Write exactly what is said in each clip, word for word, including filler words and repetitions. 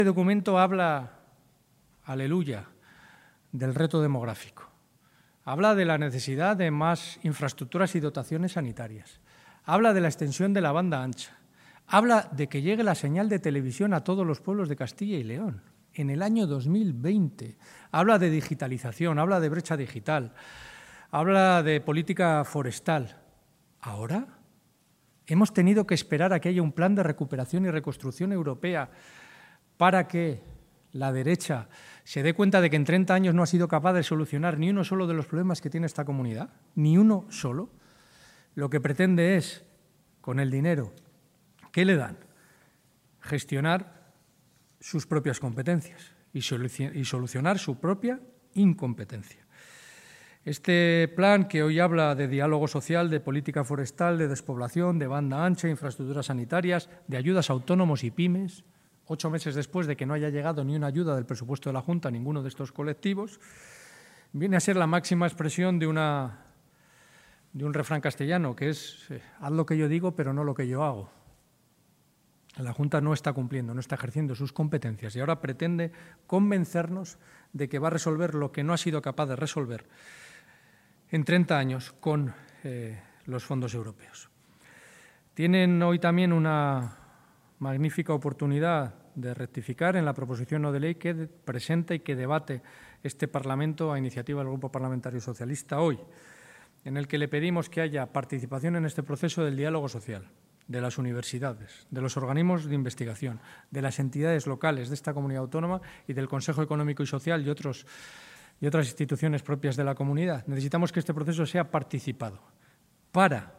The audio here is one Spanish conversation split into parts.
Este documento habla, aleluya, del reto demográfico. Habla de la necesidad de más infraestructuras y dotaciones sanitarias. Habla de la extensión de la banda ancha. Habla de que llegue la señal de televisión a todos los pueblos de Castilla y León en el año dos mil veinte. Habla de digitalización, habla de brecha digital, habla de política forestal. Ahora hemos tenido que esperar a que haya un plan de recuperación y reconstrucción europea para que la derecha se dé cuenta de que en treinta años no ha sido capaz de solucionar ni uno solo de los problemas que tiene esta comunidad, ni uno solo. Lo que pretende es, con el dinero que le dan, gestionar sus propias competencias y solucionar su propia incompetencia. Este plan, que hoy habla de diálogo social, de política forestal, de despoblación, de banda ancha, infraestructuras sanitarias, de ayudas a autónomos y pymes, ocho meses después de que no haya llegado ni una ayuda del presupuesto de la Junta a ninguno de estos colectivos, viene a ser la máxima expresión de, una, de un refrán castellano, que es eh, haz lo que yo digo, pero no lo que yo hago. La Junta no está cumpliendo, no está ejerciendo sus competencias y ahora pretende convencernos de que va a resolver lo que no ha sido capaz de resolver en treinta años con eh, los fondos europeos. Tienen hoy también una magnífica oportunidad de rectificar en la proposición no de ley que presenta y que debate este Parlamento a iniciativa del Grupo Parlamentario Socialista hoy, en el que le pedimos que haya participación en este proceso del diálogo social, de las universidades, de los organismos de investigación, de las entidades locales de esta comunidad autónoma y del Consejo Económico y Social y, otros, y otras instituciones propias de la comunidad. Necesitamos que este proceso sea participado para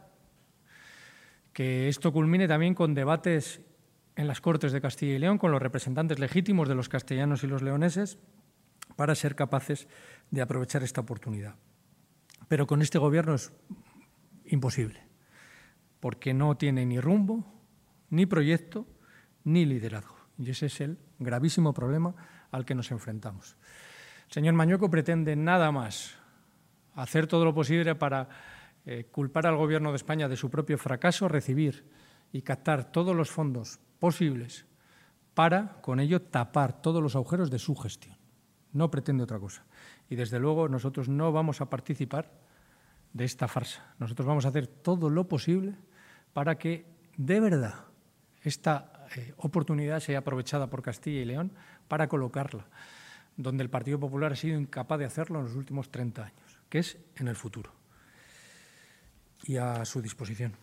que esto culmine también con debates en las Cortes de Castilla y León, con los representantes legítimos de los castellanos y los leoneses, para ser capaces de aprovechar esta oportunidad. Pero con este Gobierno es imposible, porque no tiene ni rumbo, ni proyecto, ni liderazgo. Y ese es el gravísimo problema al que nos enfrentamos. El señor Mañueco pretende nada más hacer todo lo posible para eh, culpar al Gobierno de España de su propio fracaso, recibir y captar todos los fondos posibles para, con ello, tapar todos los agujeros de su gestión. No pretende otra cosa. Y, desde luego, nosotros no vamos a participar de esta farsa. Nosotros vamos a hacer todo lo posible para que, de verdad, esta eh, oportunidad sea aprovechada por Castilla y León para colocarla donde el Partido Popular ha sido incapaz de hacerlo en los últimos treinta años, que es en el futuro. Y a su disposición.